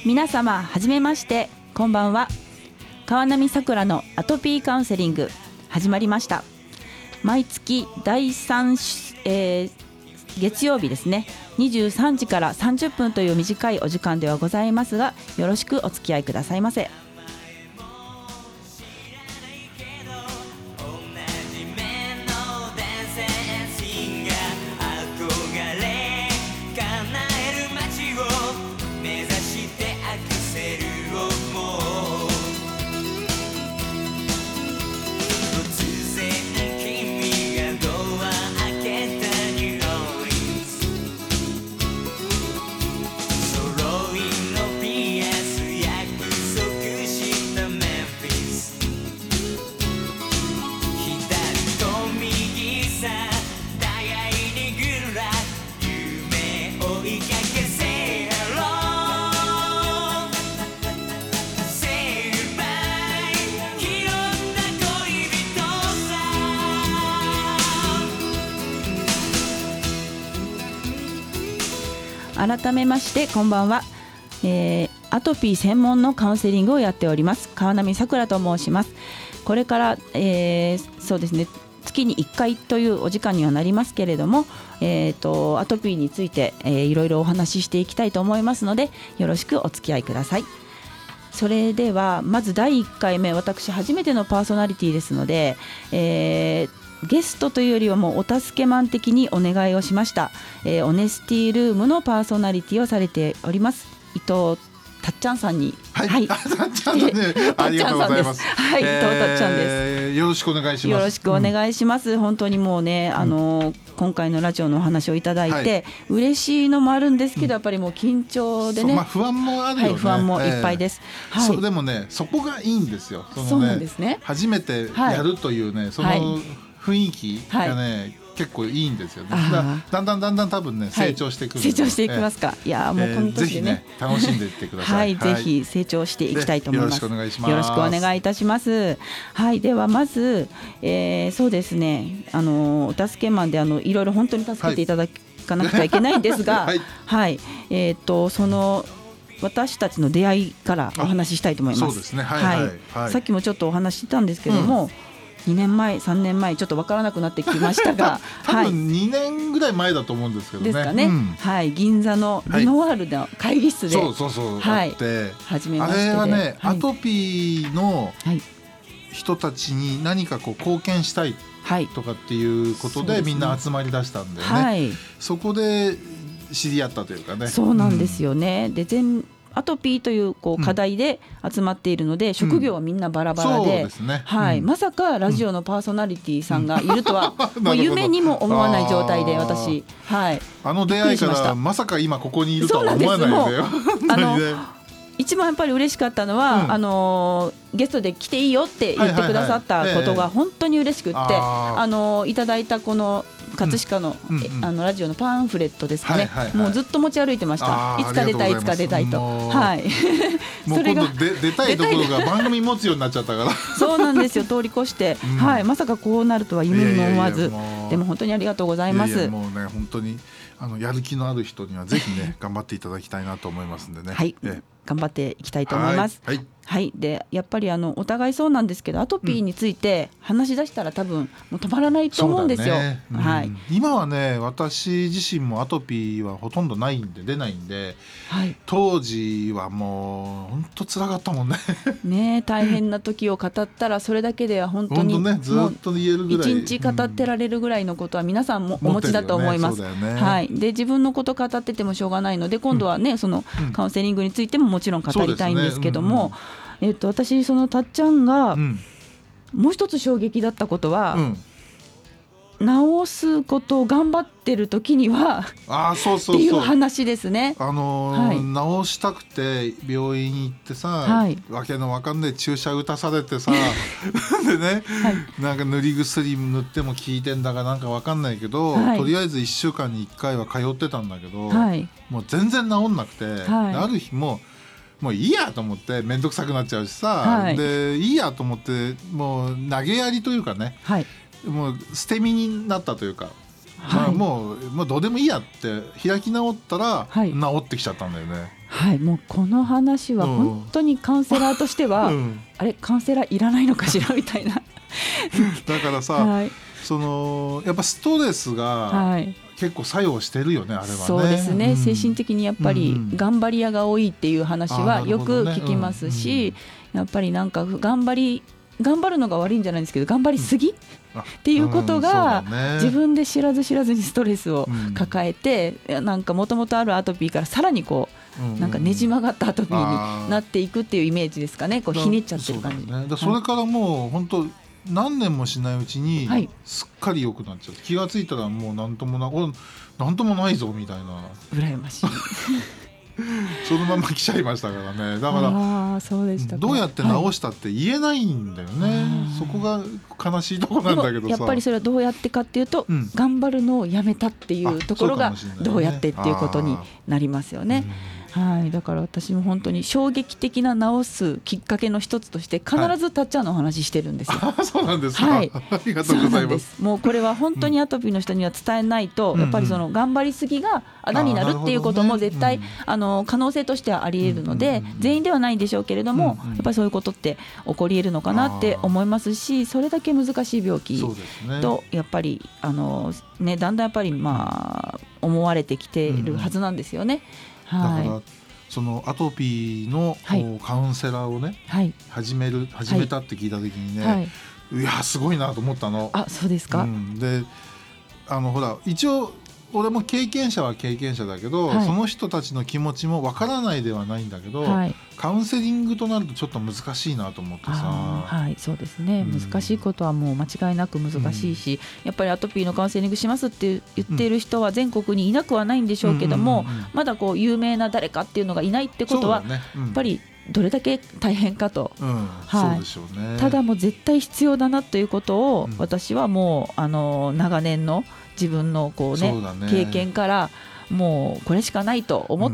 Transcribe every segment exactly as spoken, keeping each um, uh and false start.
皆様はじめまして、こんばんは。川波さくらのアトピーカウンセリング始まりました。毎月だいさん、えー、月曜日ですね、にじゅうさんじからさんじゅっぷんという短いお時間ではございますが、よろしくお付き合いくださいませ。改めましてこんばんは、えー、アトピー専門のカウンセリングをやっております川波さくらと申します。これから、えー、そうですね、月にいっかいというお時間にはなりますけれども、えー、とアトピーについて、えー、いろいろお話ししていきたいと思いますので、よろしくお付き合いください。それではまずだいいっかいめ、私初めてのパーソナリティですので、えーゲストというよりはもうお助けマン的にお願いをしました、えー、オネスティルームのパーソナリティをされております伊藤たっちゃんさんに、 はい、はい、たっちゃんね、ありがとうございます。 はい、伊藤たっちゃんです。 よろしくお願いします。 よろしくお願いします、うん、本当にもうね、あのー、今回のラジオのお話をいただいて、はい、嬉しいのもあるんですけど、うん、やっぱりもう緊張でね、 まあ、不安もあるよね、 はい、不安もいっぱいです、 えーはい、そでもね、そこがいいんですよ。そのね、 そうなんですね。 初めてやるというね、はい、その雰囲気がね、はい、結構いいんですよね。だ, だんだんだんだん多分ね、はい、成長してくる、 成長していきますか、えー、いやもうこの年でね、 えー、ぜひね楽しんでいってください、 はい、はい、ぜひ成長していきたいと思います。 よろしくお願いします。 よろしくお願いいたします。はい、ではまず、えー、そうですね、あのお助けマンであのいろいろ本当に助けていただかなくてはいけないんですが、はい、はい、えー、とその私たちの出会いからお話ししたいと思います。 そうですね、はいはいはい、 さっきもちょっとお話ししたんですけども、うんにねんまえさんねんまえちょっと分からなくなってきましたが多分にねんぐらい前だと思うんですけどね。 ですかね、うん、はい、銀座のルノワールの会議室で、 はい、そうそうそう、はい、あって初めましてで、 あれはね、はい、アトピーの人たちに何かこう貢献したいとかっていうことで、はい、みんな集まりだしたんでね、はい、そこで知り合ったというかね。 そうなんですよね、うん、で全アトピーというこう課題で集まっているので、うん、職業はみんなバラバラで、うん、そうですね、はい、うん、まさかラジオのパーソナリティさんがいるとは、うん、もう夢にも思わない状態で私、はい、 あの出会いからまさか今ここにいるとは思わないんだよ。 あの一番やっぱり嬉しかったのは、うん、あのゲストで来ていいよって言ってくださったことが本当に嬉しくって、はいはいはい、ああのいただいたこの葛飾の、うんうんうん、あのラジオのパンフレットですかね、はいはいはい、もうずっと持ち歩いてました。いつか出たい、いつか出たいと、はい、 もう今度で出たいところが番組持つようになっちゃったからそうなんですよ、通り越して、うん、はい、まさかこうなるとは夢にも思わず、いやいやいや、もでも本当にありがとうございます。 いやいや、もうね、本当にあのやる気のある人にはぜひね頑張っていただきたいなと思いますんでね、 はい、え頑張っていきたいと思います。 はい、はいはい、でやっぱりあのお互いそうなんですけど、アトピーについて話し出したら多分もう止まらないと思うんですよ、ね、うん、はい、 今はね、私自身もアトピーはほとんどないんで出ないんで、はい、当時はもう本当辛かったもんねね、大変な時を語ったらそれだけでは本当に本当、ね、ずっと言えるぐらいいちにち語ってられるぐらいのことは皆さんもお持ちだと思います、 うんねね、 はい、で自分のこと語っててもしょうがないので、今度はね、うん、そのカウンセリングについてももちろん語りたいんですけども、えっと、私そのたっちゃんが、うん、もう一つ衝撃だったことは、うん、治すことを頑張ってる時にはあ、そうそうそうっていう話ですね。 あのーはい、治したくて病院に行ってさ、はい、わけのわかんない注射打たされてさでね、はい、なんか塗り薬塗っても効いてんだかなんかわかんないけど、はい、とりあえずいっしゅうかんにいっかいは通ってたんだけど、はい、もう全然治んなくて、はい、ある日ももういいやと思って、面倒くさくなっちゃうしさ、はい、でいいやと思ってもう投げやりというかね、はい、もう捨て身になったというか、はい、まあ、もう、もうどうでもいいやって開き直ったら、はい、治ってきちゃったんだよね。 はい、もうこの話は本当にカウンセラーとしては、うん、あれカウンセラーいらないのかしらみたいなだからさ、はい、そのやっぱストレスが結構作用してるよね、あれはね。 そうですね、うん、精神的にやっぱり頑張り屋が多いっていう話はよく聞きますし、うん、やっぱりなんか頑張り頑張るのが悪いんじゃないんですけど、頑張りすぎ、うん、っていうことが、うんね、自分で知らず知らずにストレスを抱えて、うん、なんかもともとあるアトピーからさらにこう、うんうん、なんかねじ曲がったアトピーになっていくっていうイメージですかね。こうひねっちゃってる感じ。 そ, ね、だそれからもう本当何年もしないうちにすっかり良くなっちゃう、はい、気がついたらもう何ともな何ともないぞみたいな。 羨ましいそのまま来ちゃいましたからね。だからあそうでしたか。 どうやって直したって言えないんだよね、はい、そこが悲しいところなんだけどさ。 やっぱりそれはどうやってかっていうと、うん、頑張るのをやめたっていうところがどうやってっていうことになりますよね。はい、だから私も本当に衝撃的な治すきっかけの一つとして必ずたっちゃんのお話してるんですよ。 はい、そうなんですか、 はい、 ありがとうございます。 もうこれは本当にアトピーの人には伝えないと、うん、やっぱりその頑張りすぎがあだになるっていうことも絶対、ね、うん、あの可能性としてはあり得るので、うんうんうん、全員ではないんでしょうけれども、うんうん、やっぱりそういうことって起こり得るのかなって思いますし、それだけ難しい病気とやっぱりあの、ね、だんだんやっぱりまあ思われてきているはずなんですよね。 うんうん、はい、だからそのアトピーのカウンセラーをね、はい、始める始めたって聞いた時にね、はい、いやすごいなと思ったの。 あ、そうですか。 うん、であのほら一応俺も経験者は経験者だけど、はい、その人たちの気持ちもわからないではないんだけど、はい、カウンセリングとなるとちょっと難しいなと思ってさ。 はい、そうですね、うん、難しいことはもう間違いなく難しいし、うん、やっぱりアトピーのカウンセリングしますって言っている人は全国にいなくはないんでしょうけども、うんうんうんうん、まだこう有名な誰かっていうのがいないってことは、ね、うん、やっぱりどれだけ大変かと、 うん、はい、そうでしょうね。 ただもう絶対必要だなということを、うん、私はもうあの長年の自分のこう、ねね、経験からもうこれしかないと思って、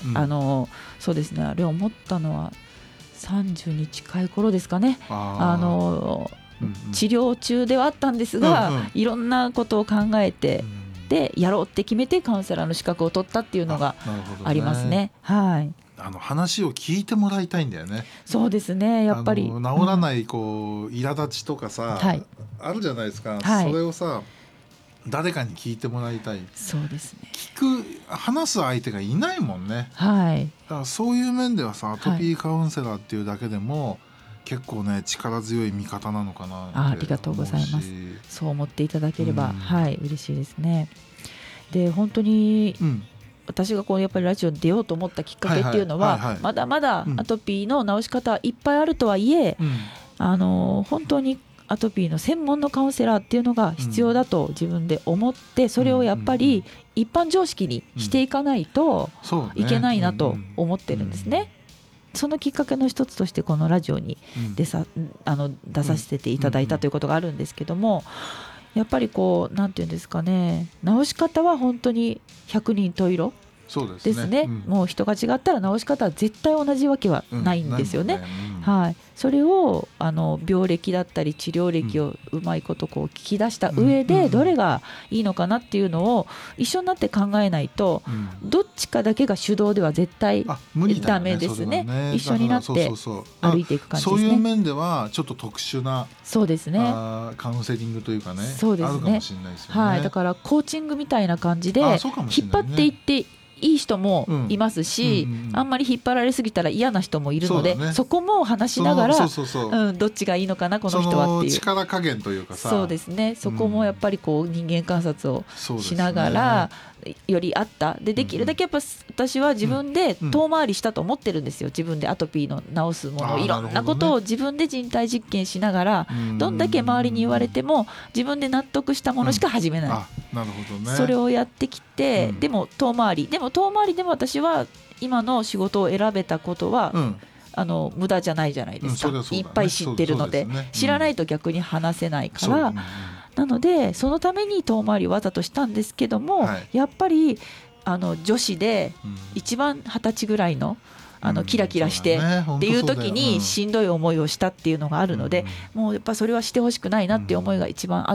うんうん、あのそうですね、あれ思ったのはさんじゅうに近い頃ですかね。あの、うんうん、治療中ではあったんですが、うんうん、いろんなことを考えて、うん、でやろうって決めてカウンセラーの資格を取ったっていうのがありますね。はい、 あの話を聞いてもらいたいんだよね。 そうですね、やっぱり治らないこう、うん、苛立ちとかさ、はい、あるじゃないですか、はい、それをさ誰かに聞いてもらいたい。 そうですね、 聞く話す相手がいないもんね。 はい、 だからそういう面ではさアトピーカウンセラーっていうだけでも、はい、結構ね力強い味方なのかなって。 あ, ありがとうございます。そう思っていただければ、うん、はい嬉しいですね。で本当に、うん、私がこうやっぱりラジオに出ようと思ったきっかけっていうのは、はいはいはいはい、まだまだアトピーの治し方はいっぱいあるとはいえ、うん、あの本当にアトピーの専門のカウンセラーっていうのが必要だと自分で思って、うん、それをやっぱり一般常識にしていかないといけないなと思ってるんですね。うんうん、そのきっかけの一つとしてこのラジオに出さ、うん、あの出させていただいたということがあるんですけども、やっぱりこうなんていうんですかね、治し方は本当に百人十色ですね。うん、もう人が違ったら治し方は絶対同じわけはないんですよね。うんね、うん、はい、それをあの病歴だったり治療歴をうまいことこう聞き出した上でどれがいいのかなっていうのを一緒になって考えないと、うん、どっちかだけが主導では絶対ダメですね。ね、一緒になって歩いていく感じですね。そういう面ではちょっと特殊なそうですねカウンセリングというかね、 そうですね、 あるかもしれないですよね。 はい、だからコーチングみたいな感じで引っ張っていっていい人もいますし、うんうんうん、あんまり引っ張られすぎたら嫌な人もいるので そ,、ね、そこも話しながらそうそうそう、うん、どっちがいいのかなこの人はっていう力加減というかさ、 そうですね、そこもやっぱりこう人間観察をしながら、ね、よりあったでできるだけやっぱ私は自分で遠回りしたと思ってるんですよ。自分でアトピーの治すものいろんなことを自分で人体実験しながら、どんだけ周りに言われても自分で納得したものしか始めない、うん、あ、なるほどね、それをやってきて、うん、でも遠回りでも遠回りでも私は今の仕事を選べたことは、うん、あの無駄じゃないじゃないですか、うん、そうだそうだね、いっぱい知ってるの で, で、ね、知らないと逆に話せないから、うん、なのでそのために遠回りをわざとしたんですけども、はい、やっぱりあの女子で一番二十歳ぐらいのあのキラキラしてっていう時にしんどい思いをしたっていうのがあるので、もうやっぱそれはしてほしくないなっていう思いが一番あって、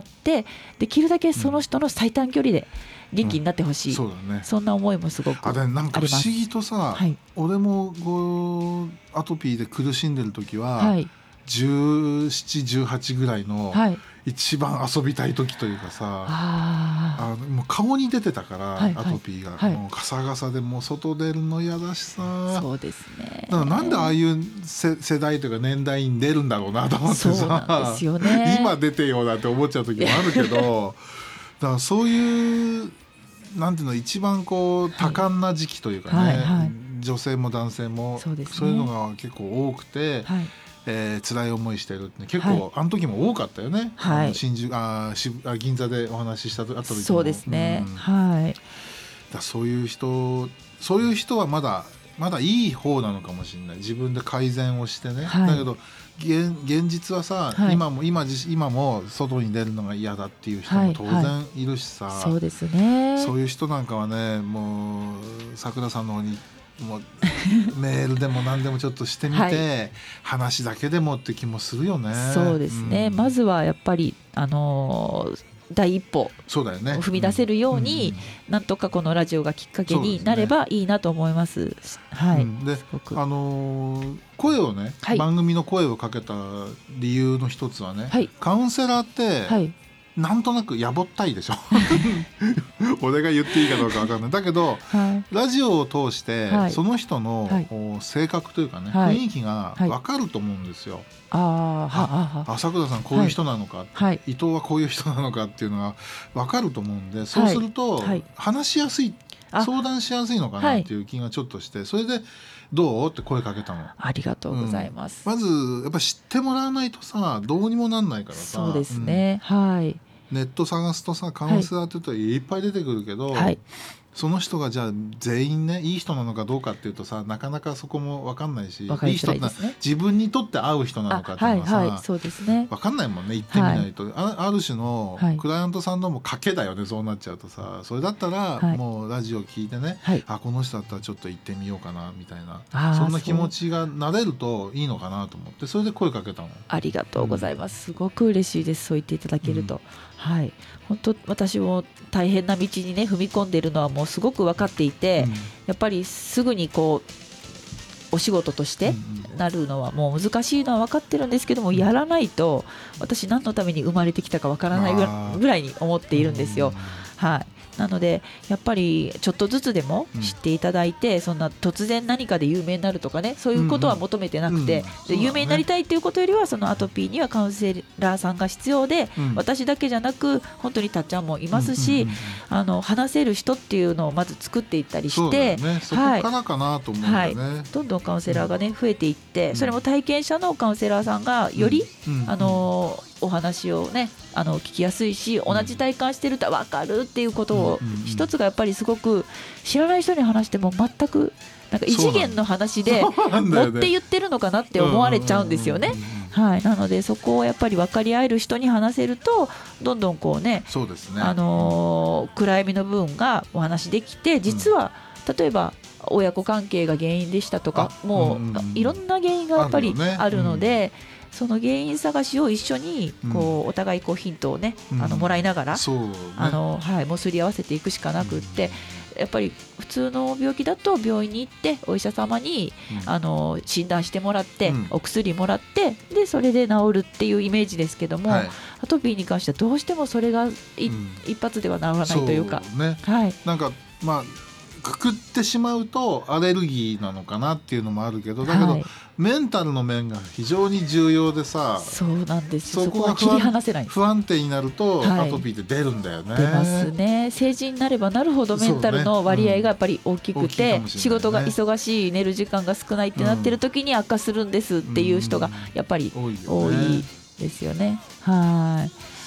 できるだけその人の最短距離で元気になってほしい、うん、そうだね、そんな思いもすごくあります。あれなんか不思議とさ、はい、俺もこうアトピーで苦しんでる時は、はい、じゅうなな、じゅうはちぐらいの一番遊びたい時というかさ、あのもう顔に出てたから、はいはい、アトピーが、はい、もうガサガサでもう外出るの嫌だしさ。そうですね。だからなんでああいう世代というか年代に出るんだろうなと思ってさ、そうなんですよね、今出てよなんて思っちゃう時もあるけどだからそういうなんていうの一番こう多感な時期というかね、はいはいはい、女性も男性も そうですね、そういうのが結構多くて、はい、えー、辛い思いしてるって結構、はい、あの時も多かったよね、はい、あの新宿あ渋あ銀座でお話ししたあった時もそうですね、うん、はい、だそういう人そういう人はまだまだいい方なのかもしれない。自分で改善をしてね、はい、だけど 現, 現実はさ、はい、今も 今, 今も外に出るのが嫌だっていう人も当然いるしさ、はいはい、そうですね、そういう人なんかはね、もうさくらさんの方にもうメールでも何でもちょっとしてみて、はい、話だけでもって気もするよね。そうですね、うん、まずはやっぱりあのー第一歩を踏み出せるように、うんうん、なんとかこのラジオがきっかけになればいいなと思います。はい、うん、で、あのー、声をね、はい、番組の声をかけた理由の一つはね、はい、カウンセラーって、はい、なんとなくやぼったいでしょ俺が言っていいかどうか分かんないだけど、はい、ラジオを通して、はい、その人の、はい、性格というかね、はい、雰囲気が分かると思うんですよ、はい、ああ朝倉さんこういう人なのか、はい、伊藤はこういう人なのかっていうのが分かると思うんで、そうすると、はい、話しやすい、相談しやすいのかなっていう気がちょっとして、それでどうって声かけたの。ありがとうございます、うん、まずやっぱ知ってもらわないとさどうにもなんないからさ。そうですね、うん、はい、ネット探すとさカウンセラーって言うといっぱい出てくるけど、はい、その人がじゃあ全員ねいい人なのかどうかっていうとさなかなかそこも分かんないし、分かりづらいですね、いい人って自分にとって合う人なのかっていうのはさ、はいはい、そうですね、分かんないもんね、言ってみないと、はい、あ, ある種のクライアントさんのも賭けだよね、そうなっちゃうとさ。それだったら、はい、もうラジオ聞いてね、はい、あこの人だったらちょっと行ってみようかなみたいな、そんな気持ちがなれるといいのかなと思って、それで声かけたの。ありがとうございます、うん、すごく嬉しいです、そう言っていただけると、うん、はい、本当私も大変な道にね踏み込んでいるのはもうすごく分かっていて、うん、やっぱりすぐにこうお仕事としてなるのはもう難しいのは分かってるんですけども、やらないと私何のために生まれてきたか分からないぐらいに思っているんですよ。はい、なのでやっぱりちょっとずつでも知っていただいて、うん、そんな突然何かで有名になるとかね、そういうことは求めてなくて、うんうん、で有名になりたいっていうことよりはそのアトピーにはカウンセラーさんが必要で、うん、私だけじゃなく本当にたっちゃんもいますし、うんうんうん、あの話せる人っていうのをまず作っていったりして、ね、そこからかなと思うんだよね、はいはい、どんどんカウンセラーがね増えていって、うん、それも体験者のカウンセラーさんがより、うんうん、あのお話をねあの聞きやすいし、同じ体感してると分かるっていうことを、うんうんうん、一つがやっぱりすごく知らない人に話しても全くなんか異次元の話で持って言ってるのかなって思われちゃうんですよね。はい、なのでそこをやっぱり分かり合える人に話せるとどんどんこうね、そうですね、あのー、暗闇の部分がお話できて、実は、うん、例えば親子関係が原因でしたとか、もう、うんうん、いろんな原因がやっぱりあるので、その原因探しを一緒にこう、うん、お互いこうヒントをね、うん、あのもらいながら、そうね、あのはい、もうすり合わせていくしかなくって、うん、やっぱり普通の病気だと病院に行ってお医者様に、うん、あの診断してもらって、うん、お薬もらってでそれで治るっていうイメージですけども、はい、アトピーに関してはどうしてもそれが、うん、一発では治らないというか、そうね、はい、なんかまあくくってしまうとアレルギーなのかなっていうのもあるけど、だけど、はい、メンタルの面が非常に重要でさ、そうなんですよ、そこが切り離せない、不安定になると、はい、アトピーって出るんだよね。出ますね。成人になればなるほどメンタルの割合がやっぱり大きくて、ね、うん、仕事が忙しい、寝る時間が少ないってなってる時に悪化するんですっていう人がやっぱり多いですよね。はい、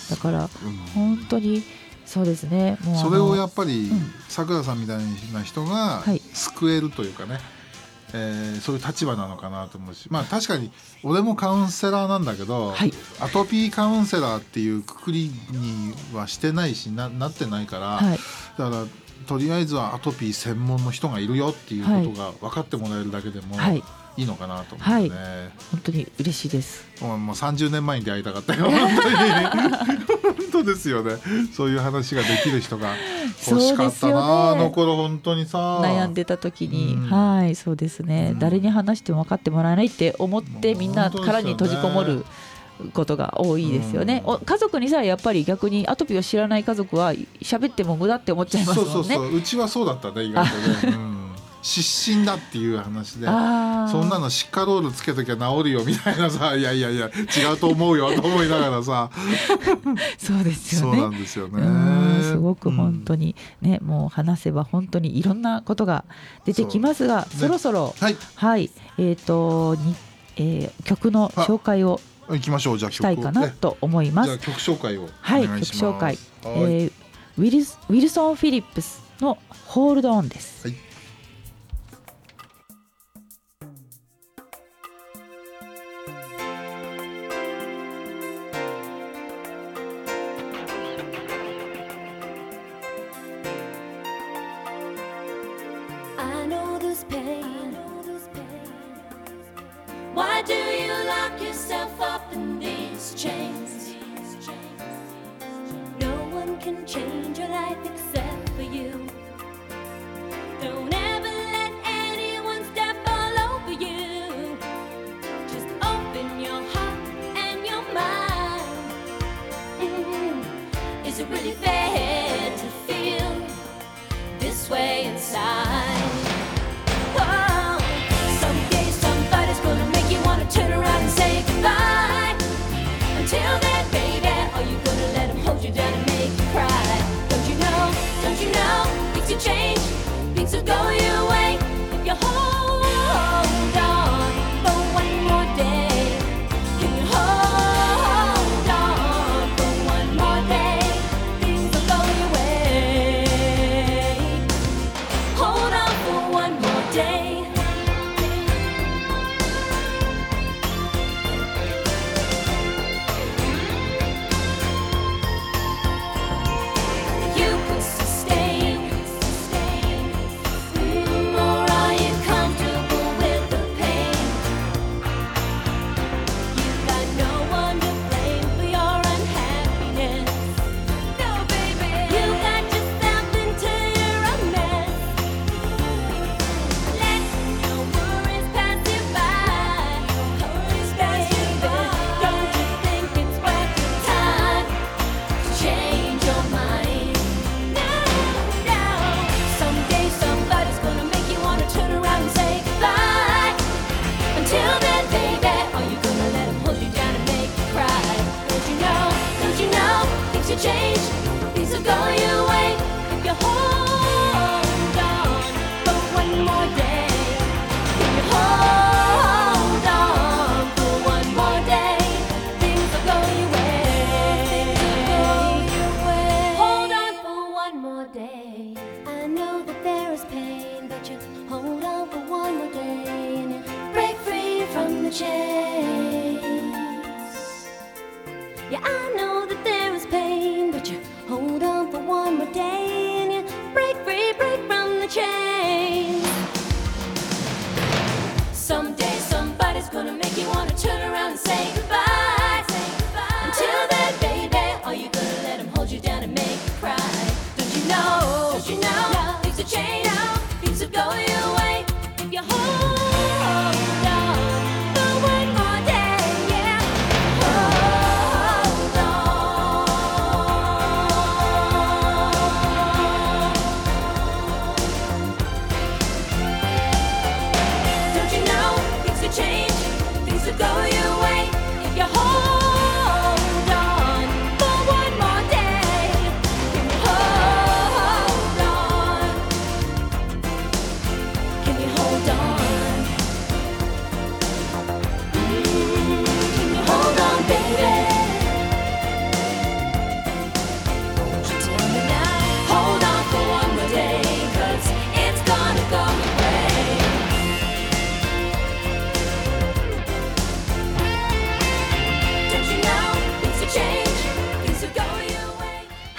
だから本当にそうですね、もうそれをやっぱりさくらさんみたいな人が救えるというかね、はい、えー、そういう立場なのかなと思うし、まあ確かに俺もカウンセラーなんだけど、はい、アトピーカウンセラーっていうくくりにはしてないし な, なってないから、はい、だからとりあえずはアトピー専門の人がいるよっていうことが分かってもらえるだけでも、はい、いいのかなと思うね、はい、 本当に嬉しいです。 もうさんじゅうねんまえに出会いたかったよ本当に本当ですよね。そういう話ができる人が欲しかったな、ね、あの頃本当にさ悩んでた時に、うん、はいそうですね、うん、誰に話しても分かってもらえないって思ってみんな殻に閉じこもることが多いですよね、うん、家族にさやっぱり逆にアトピーを知らない家族は喋っても無駄って思っちゃいますもんね。 そうそうそう、うちはそうだったね意外とね、うん、失神だっていう話で、そんなのシッカロールつけときゃ治るよみたいなさ、いやいやいや違うと思うよと思いながらさそうですよね。 そうなんですよね。 すごく本当にね、うん、もう話せば本当にいろんなことが出てきますが、 そ,、ね、そろそろ、はい、はい、えーとにえー、曲の紹介を行きましょう。じゃあしたいかなと思います。 じゃあ曲紹介をお願いします。 はい、曲紹介、えー、ウィルス、ウィルソン・フィリップスのホールドオンです。はい、 Why do you lock yourself up in these chains? No one can change your life except for you. Don't ever let anyone step all over you. Just open your heart and your mind. Mm-hmm. Is it really fair to feel this way inside? Turn around and say goodbye. Until then, baby, are you gonna let him hold you down and make you cry? Don't you know, don't you know, things will change, things will go your way if you hold on for one more day. Can you hold on for one more day? Things will go your way. Hold on for one more day. Change, things will go your way if you hold on for one more day. If you hold on for one more day, things will go your way. Hold on for one more day. I know that there is pain, but you hold on for one more day and you break free from the chains. Yeah, I know that there is pain, but you hold on for one more day and you break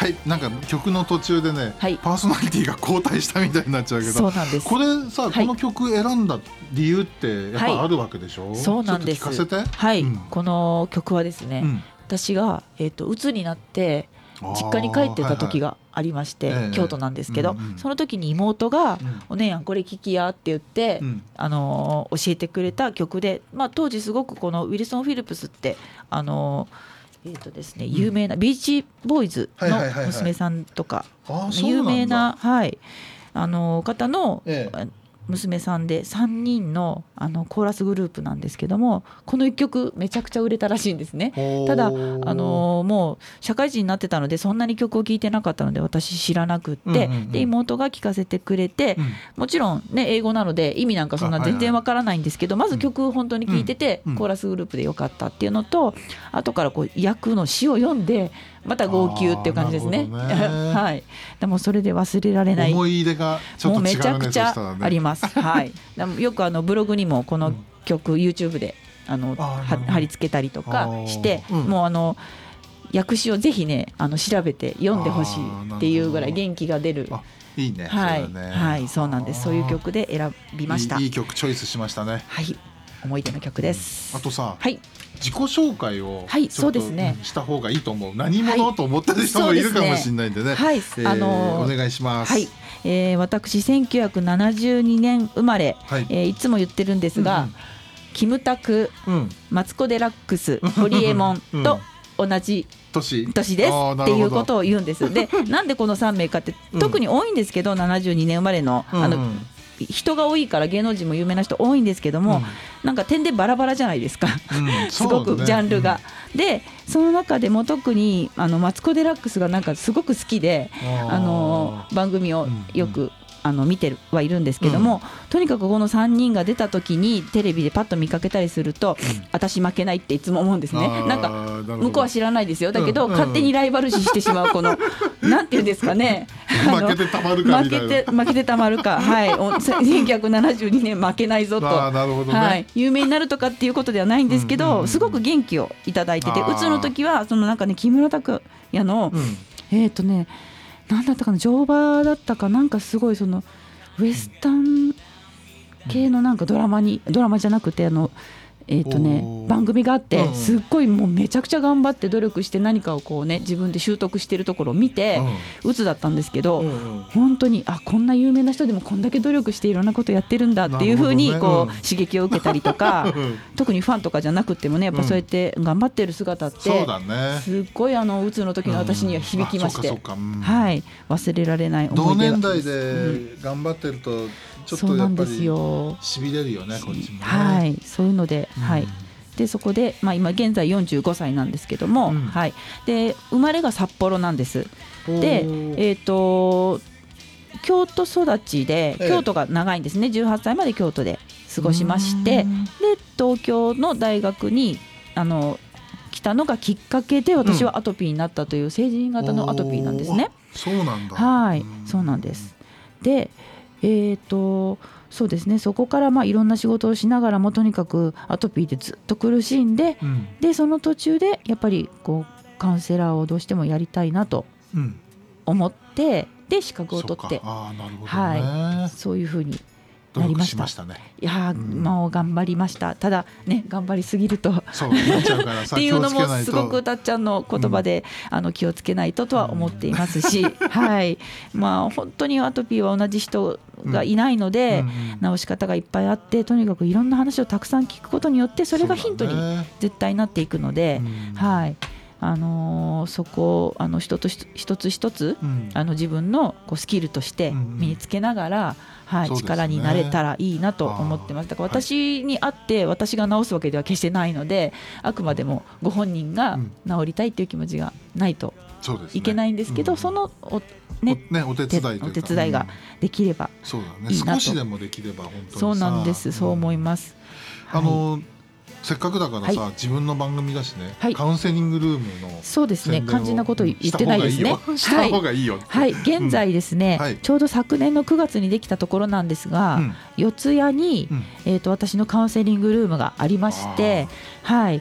はい、なんか曲の途中でね、はい、パーソナリティが交代したみたいになっちゃうけど、 そうなんです。 これさ、はい、この曲選んだ理由ってやっぱあるわけでしょ、はい、 そうなんです。 ちょっと聞かせて。 はい、 うん、 この曲はですね、うん、私が、えーと、鬱になって実家に帰ってた時がありまして、はいはい、京都なんですけど、うんうん、その時に妹が、うん、お姉やんこれ聴きやって言って、うん、あのー、教えてくれた曲で、まあ、当時すごくこのウィルソン・フィリップスって、あのーえーとですね、有名なビーチボーイズの娘さんとか、有名な、はい、あのー、方の、ええ、娘さんでさんにん の, あのコーラスグループなんですけども、このいっきょくめちゃくちゃ売れたらしいんですね。ただあのもう社会人になってたのでそんなに曲を聴いてなかったので私知らなくって、うんうんうん、で妹が聴かせてくれて、うん、もちろん、ね、英語なので意味なんかそんな全然わからないんですけど、はいはい、まず曲を本当に聴いてて、うんうん、コーラスグループでよかったっていうのと、後からこう訳の詩を読んでまた号泣っていう感じですね。はい、でもそれで忘れられない思い入れがちょっと違うね。もうめちゃくちゃあります。はい、でもよくあのブログにもこの曲、うん、YouTube であのあ貼り付けたりとかして、うん、もうあの訳詞をぜひねあの調べて読んでほしいっていうぐらい元気が出る。 いいね。 はい、 そうだね。 はい、そうなんです。そういう曲で選びました。 いい、いい曲チョイスしましたね。 はい、思い出の曲です。 うん、あとさ、 はい、 自己紹介をちょっとした方がいいと思う。何者と思ってる人もいるかもしれないんでね。はい、えー、あのー、お願いします。 はい、えー、私せんきゅうひゃくななじゅうにねん生まれ、はい、えー、いつも言ってるんですが、うんうん、キムタク、うん、マツコ・デラックス、ホリエモンと同じ年, 年ですっていうことを言うんです。で、なんでこのさんめいかって、うん、特に多いんですけどななじゅうにねん生まれの、うんうん、あの人が多いから芸能人も有名な人多いんですけども、うん、なんか点でバラバラじゃないですか、うん、すごくジャンルが、うん、でその中でも特にあのマツコ・デラックスがなんかすごく好きで、あの番組をよく、うんうん、あの見てはいるんですけども、うん、とにかくこのさんにんが出た時にテレビでパッと見かけたりすると、うん、私負けないっていつも思うんですね。なんか向こうは知らないですよ、だけど、うんうん、勝手にライバル視してしまうこのなんていうんですかね負けてたまるかみたいな、 負けて負けてたまるか、はい、せんきゅうひゃくななじゅうにねん負けないぞと、 あ、なるほどね、 はい、有名になるとかっていうことではないんですけど、うんうんうん、すごく元気をいただいてて、うつの時はそのなんかね木村拓哉の、うん、えっとねなんだったかな、乗馬だったかなんかすごいそのウエスタン系のなんかドラマに、ドラマじゃなくてあのえーとね、番組があって、うん、すっごいもうめちゃくちゃ頑張って努力して何かをこうね自分で習得しているところを見て、うん、鬱だったんですけど、うん、本当にあこんな有名な人でもこんだけ努力していろんなことやってるんだっていう風にこう、ね、うん、刺激を受けたりとか特にファンとかじゃなくてもねやっぱそうやって頑張ってる姿って、 そうだね、 すっごいあの鬱の時の私には響きまして、はい、忘れられない思い出が。 同年代で頑張ってると、うんちょっとやっぱりしびれるよね、こっちもね。 はい、そういうので、うん、はい、でそこで、まあ、今現在よんじゅうごさいなんですけども、うん、はい、で生まれが札幌なんです。で、えーと、京都育ちで、京都が長いんですね、じゅうはっさいまで京都で過ごしまして、で東京の大学にあの来たのがきっかけで私はアトピーになったという成人型のアトピーなんですね。 そうなんだ。 はい、そうなんです。でえーとそうですね、そこからまあいろんな仕事をしながらもとにかくアトピーでずっと苦しんで、うん、でその途中でやっぱりこうカウンセラーをどうしてもやりたいなと思って、うん、で資格を取って、 あ、なるほどね、 はい、そういうふうになりました。 努力しましたね。 いや、うん、もう頑張りました。ただね頑張りすぎるとそうなっちゃうからさっていうのもすごくたっちゃんの言葉で、うん、あの気をつけないととは思っていますし、うん、はい、まあ本当にアトピーは同じ人がいないので、うん、治し方がいっぱいあって、とにかくいろんな話をたくさん聞くことによってそれがヒントに絶対なっていくので、うん、はい、あのー、そこをあの一つ一つ一つ、うん、あの自分のこうスキルとして身につけながら、はい、ね、力になれたらいいなと思ってます。だから私に会って私が治すわけでは決してないので、あくまでもご本人が治りたいという気持ちがないといけないんですけど、そのお、ねね、お手伝いというか、 お手伝いができればいいなと、 そうだね、少しでもできれば本当にさ、 そうなんです、そう思います。 あの、はい、せっかくだからさ、はい、自分の番組だしね、はい、カウンセリングルームのそうですね、肝心なこと言ってないですね。 した方がいいよ、 はい、はい、現在ですね、うん、はい、ちょうど昨年のくがつにできたところなんですが、うん、四谷に、うん、えーと、私のカウンセリングルームがありまして、はい、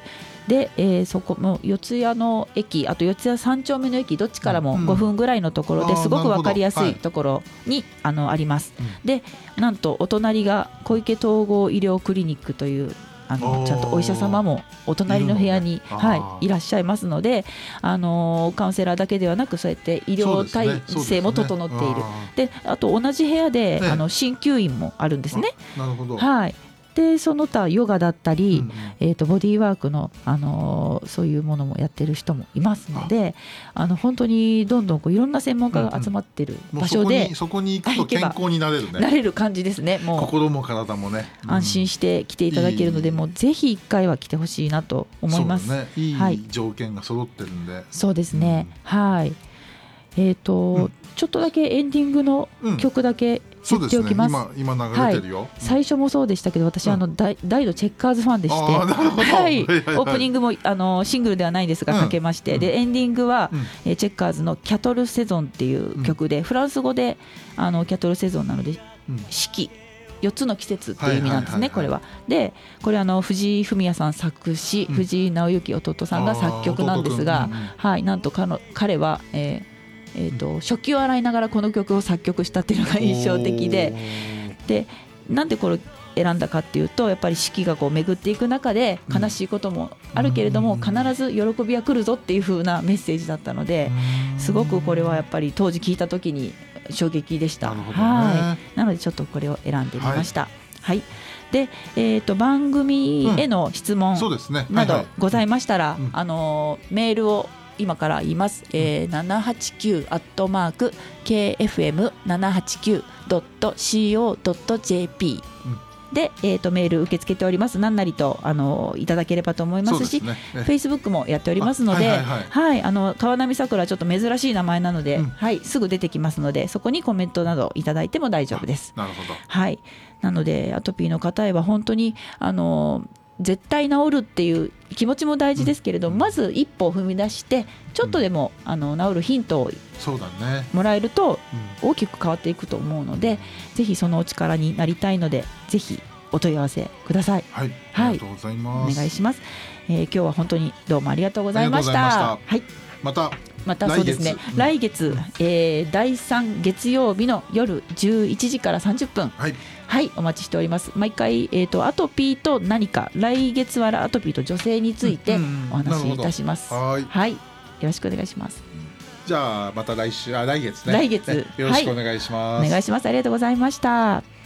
で、えー、そこも四谷の駅、あと四谷三丁目の駅、どっちからもごふんぐらいのところで、すごく分かりやすいところに、あのあります。で、なんとお隣が小池統合医療クリニックという、あのちゃんとお医者様もお隣の部屋に、はい、いらっしゃいますので、あのカウンセラーだけではなく、そうやって医療体制も整っている。 で, であと同じ部屋で、ね、あの鍼灸院もあるんですね。 なるほど。 はい。でその他ヨガだったり、うんうん、えー、とボディーワークの、あのー、そういうものもやってる人もいますので、あの本当にどんどんこういろんな専門家が集まってる場所で、 うんうん、そこに、そこに行くと健康になれるね。 なれる感じですね。もう心も体もね、 うん、安心して来ていただけるので、もうぜひ一回は来てほしいなと思います。 そうだね、いい条件が揃ってるんで、はい、 そうですね、うん、はい。えーとうん、ちょっとだけエンディングの曲だけ言っておきます。 うん、今, 今流れてるよ、はい、 最初もそうでしたけど、私、うん、あの大, 大のチェッカーズファンでして、はい、オープニングもあのシングルではないですがかけまして、うん、でエンディングは、うん、えチェッカーズのキャトルセゾンっていう曲で、うん、フランス語であのキャトルセゾンなので、うん、四季よっつの季節っていう意味なんですね、これは。でこれあの藤井フミヤさん作詞、うん、藤井直之弟さんが作曲なんですが、はい、なんと彼は、えーえー、と食器を洗いながらこの曲を作曲したっていうのが印象的で、でなんでこれ選んだかっていうと、やっぱり四季がこう巡っていく中で悲しいこともあるけれども、必ず喜びは来るぞっていう風なメッセージだったので、すごくこれはやっぱり当時聞いた時に衝撃でした。なるほどね。はい、なのでちょっとこれを選んでみました。はい、はい。で、えー、と番組への質問などございましたら、あのメールを今から言います。えー、ななはちきゅうアットマーク ケーエフエムななはちきゅうドットシーオードットジェーピー で、えー、とメール受け付けております。何なりとあのいただければと思いますし、ね、Facebook もやっておりますので、はいはいはいはい、あの川波さくらちょっと珍しい名前なので、うん、はい、すぐ出てきますので、そこにコメントなどいただいても大丈夫です。 なるほど。 はい、なのでアトピーの方へは本当にあの絶対治るっていう気持ちも大事ですけれど、うん、まず一歩を踏み出してちょっとでも、うん、あの治るヒントをもらえると大きく変わっていくと思うので、うん、ぜひそのお力になりたいので、ぜひお問い合わせください。 はい、ありがとうございます。 お願いします。えー、今日は本当にどうもありがとうございました。はい、 またまたそうですね、来月、うん、来月、えー、だいさん月曜日の夜じゅういちじからさんじゅっぷん、はい、はい、お待ちしております。毎回、えー、とアトピーと何か、来月はアトピーと女性についてお話しいたします。うんうん、はい、はい、よろしくお願いします。 じゃあまた来週、あ来月ね、 来月、 よろしくお願いします。 はい、お願いします。ありがとうございました。